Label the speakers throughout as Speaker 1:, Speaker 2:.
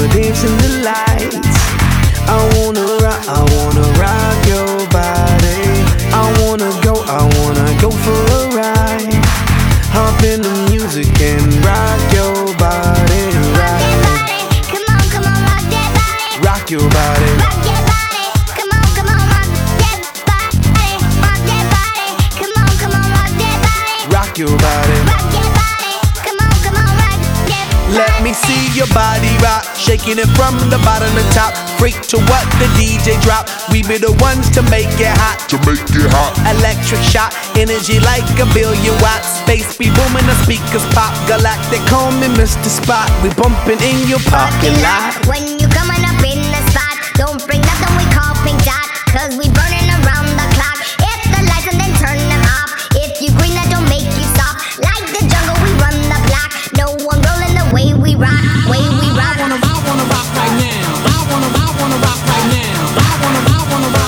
Speaker 1: wanna dance in the lights. I wanna rock your body. I wanna go for a ride. Hop in the music and rock your body.
Speaker 2: Rock that body, come on, rock that body.
Speaker 1: Rock your body.
Speaker 2: Rock that body, come on, rock that body. Rock that body, come on, rock that body.
Speaker 1: Rock your body.
Speaker 2: Rock that body, come on, rock that body.
Speaker 1: Let me see your body rock, shaking it from the bottom to top. Freak to what the DJ drop. We be the ones to make it hot. Electric shot, energy like 1,000,000,000 watts. Space be booming, the speakers pop. Galactic, call me Mr. Spot. We bumping in your parking lot.
Speaker 2: When you coming up in the spot, don't bring nothing we call pink dot, 'cause we burning around the clock. Hit the lights and then turn them off. If you green, that don't make you stop. Like the jungle, we run the block. No one rolling the way we rock, way we rock.
Speaker 3: I wanna rock right now. I wanna rock right now. I wanna rock right now.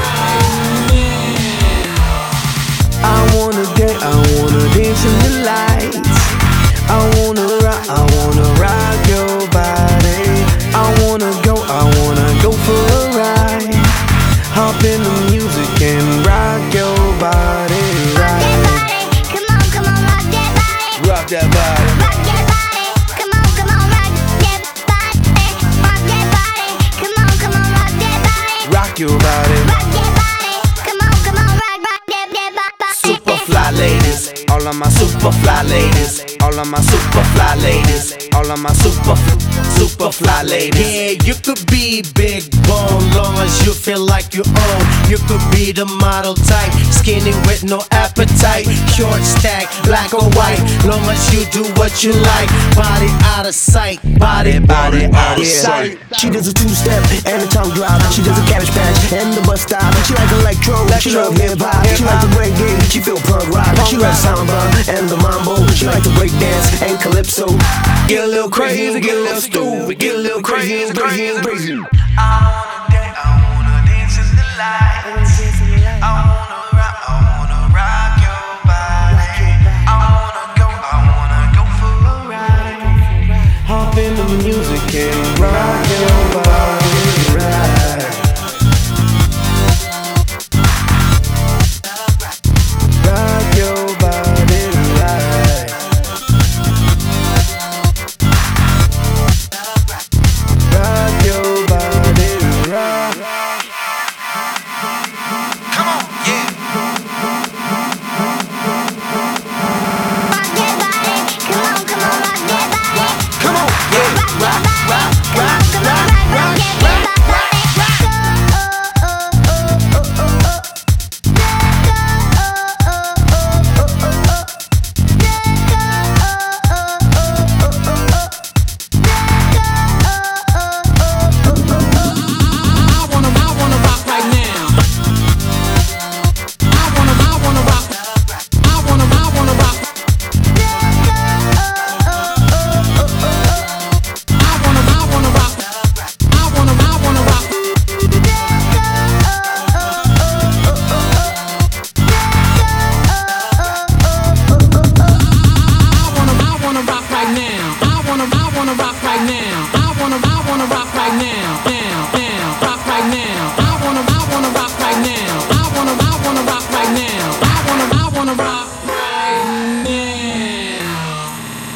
Speaker 1: I wanna dance in the lights. I wanna rock your body. I wanna go for a ride. Hop in the music and rock your body.
Speaker 2: Rock that body, come on, rock that body.
Speaker 1: Rock that body.
Speaker 2: Rock that body, come on, rock that body. Rock that body, come on, rock that body.
Speaker 1: Rock your body.
Speaker 2: Rock that body, come on, rock that body.
Speaker 1: Super fly ladies, all of my super fly ladies, all of my super fly ladies, all of my super fly ladies.
Speaker 4: Yeah, you could be big bone, long as you feel like you own. You could be the model type, skinny with no appetite, short stack, black or white, long as you do what you like. Body out of sight, body out of sight.
Speaker 5: She does a two-step and a tongue drop. She does a cabbage patch and the bus stop. She like electro, she love hip-hop. She like the reggae, she feel punk rock. She loves samba and the mambo. She like to break dance and calypso.
Speaker 1: Get a little crazy, get a little stupid, get a little crazy.
Speaker 5: Crazy.
Speaker 1: I wanna dance in the lights. I wanna rock your body. I wanna go for a ride. Hop in the music and rock your body.